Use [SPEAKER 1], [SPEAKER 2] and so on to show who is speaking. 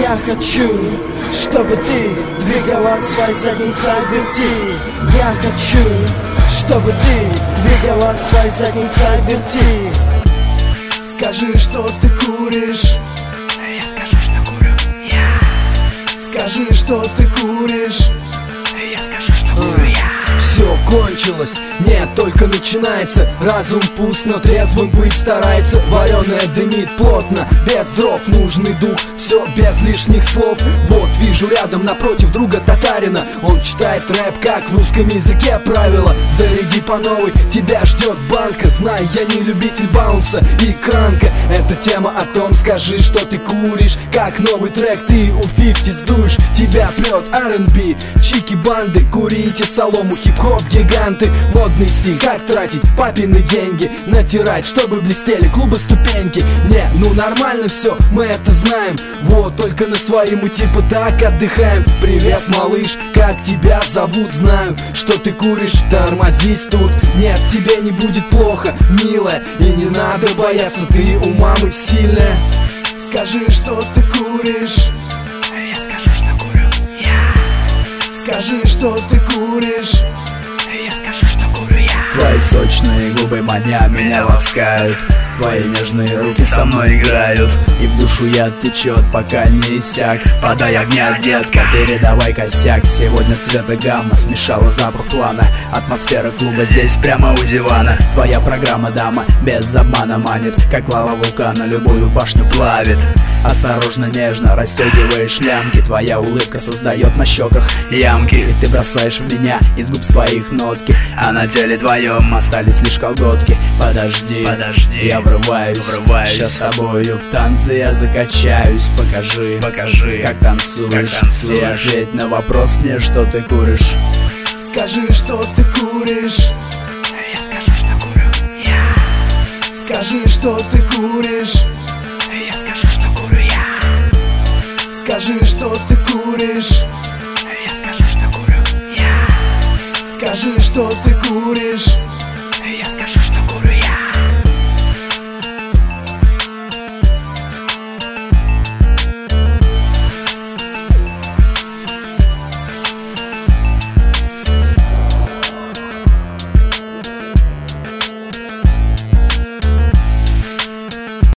[SPEAKER 1] Я хочу, чтобы ты двигала своей задницей, верти. Я хочу, чтобы ты двигала своей задницей, верти. Скажи, что ты куришь.
[SPEAKER 2] Я скажу, что курю я.
[SPEAKER 1] Скажи, что ты куришь.
[SPEAKER 2] Я скажу, что курю я.
[SPEAKER 3] Все кончилось, нет, только начинается. Разум пуст, но трезвым быть старается. Вареная дымит плотно, без дров, нужный дух. Все без лишних слов. Вот вижу рядом напротив друга татарина. Он читает рэп, как в русском языке правила. Заряди по новой, тебя ждет банка. Знай, я не любитель баунса и кранка. Это тема о том, скажи, что ты куришь. Как новый трек ты у 50 сдуешь. Тебя прет R&B, чики-банды. Курите солому, хип-хоп гиганты. Модный стиль, как тратить папины деньги. Натирать, чтобы блестели клубы ступеньки. Не, ну нормально все, мы это знаем. Вот, только на свои мы типа так отдыхаем. Привет, малыш, как тебя зовут? Знаю, что ты куришь, тормозись тут. Нет, тебе не будет плохо, милая. И не надо бояться, ты у мамы сильная.
[SPEAKER 1] Скажи, что ты куришь.
[SPEAKER 2] Я скажу, что курю я.
[SPEAKER 1] Скажи, что ты куришь.
[SPEAKER 2] Я скажу, что курю я.
[SPEAKER 4] Твои сочные губы маня меня ласкают. Твои нежные руки со мной играют. И в душу яд течет, пока не иссяк. Подай огня, детка, передавай косяк. Сегодня цвета гамма смешала запах плана. Атмосфера клуба здесь прямо у дивана. Твоя программа, дама, без обмана манит. Как лава вулкана, любую башню плавит. Осторожно, нежно расстегиваешь лямки. Твоя улыбка создает на щеках ямки. И ты бросаешь в меня из губ своих нотки. А на теле твоем остались лишь колготки. Подожди, я врываюсь. Сейчас с тобою в танце я закачаюсь. Покажи, как танцуешь. И ответь на вопрос мне, что ты куришь.
[SPEAKER 1] Скажи, что ты куришь.
[SPEAKER 2] Я скажу, что курю я.
[SPEAKER 1] Скажи, что ты куришь.
[SPEAKER 2] Я скажу, что курю я.
[SPEAKER 1] Скажи, что ты куришь.
[SPEAKER 2] Я скажу, что курю я.
[SPEAKER 1] Скажи, что ты куришь.
[SPEAKER 2] Я скажу,